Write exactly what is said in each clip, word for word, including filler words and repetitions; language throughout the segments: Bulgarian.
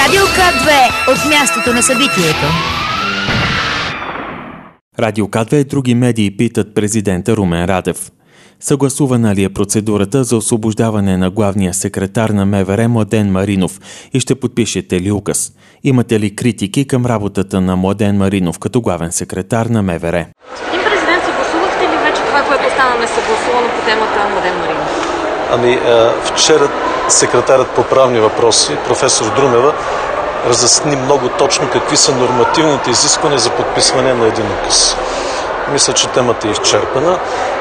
Радио К две от мястото на събитието. Радио К две и други медии питат президента Румен Радев. Съгласувана ли е процедурата за освобождаване на главния секретар на МВР Младен Маринов и ще подпишете ли указ? Имате ли критики към работата на Младен Маринов като главен секретар на МВР? Господин президент, съгласувахте ли вече това, което остана несъгласувано по темата Младен Маринов? Ами, вчера секретарят по правни въпроси, професор Друмева, разясни много точно какви са нормативните изисквания за подписване на един указ. Мисля, че темата е изчерпана.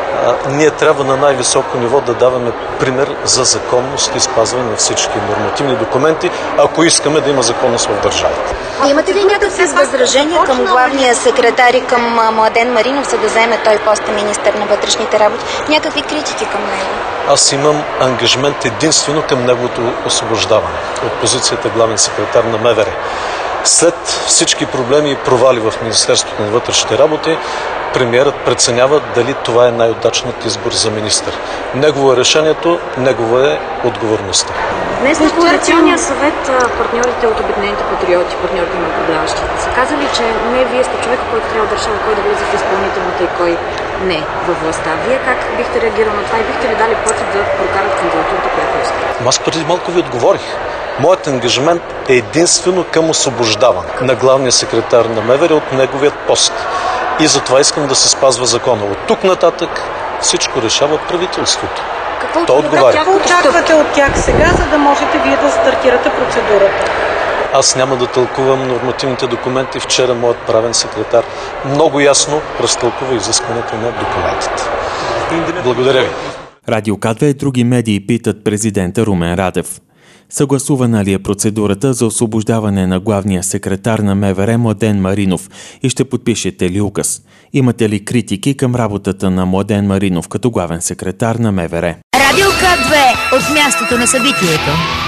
А, ние трябва на най-високо ниво да даваме пример за законност и спазване на всички нормативни документи, ако искаме да има законност в държавата. Имате ли някакви възражения към главния секретар и към Младен Маринов, за да заеме той поста министър на вътрешните работи? Някакви критики към него? Аз имам ангажимент единствено към неговото освобождаване от позицията главен секретар на МВР. След всички проблеми и провали в Министерството на вътрешните работи, премиерът преценява дали това е най-удачният избор за министър. Негово е решението, негово е отговорността. Днес на Коалиционния съвет партньорите от Обединените патриоти, партньорите на управляващите, са казали, че не вие сте човека, който трябва да решава кой да влезе в изпълнителната и кой не във властта. Вие как бихте реагирали на това и бихте ли дали пътя да прокарат кандидатурата, която искате? Аз преди малко ви отговорих. Моят ангажимент е единствено към освобождаване на главния секретар на МВР от неговият пост. И затова искам да се спазва закона. От тук нататък всичко решава правителството. Какво, То отговаря. Какво очаквате от тях сега, за да можете вие да стартирате процедурата? Аз няма да тълкувам нормативните документи. Вчера моят правен секретар много ясно разтълкува изискването на документите. Благодаря ви. Радио К две и други медии питат президента Румен Радев. Съгласувана ли е процедурата за освобождаване на главния секретар на МВР Младен Маринов и ще подпишете ли указ? Имате ли критики към работата на Младен Маринов като главен секретар на МВР? Радио К две от мястото на събитието.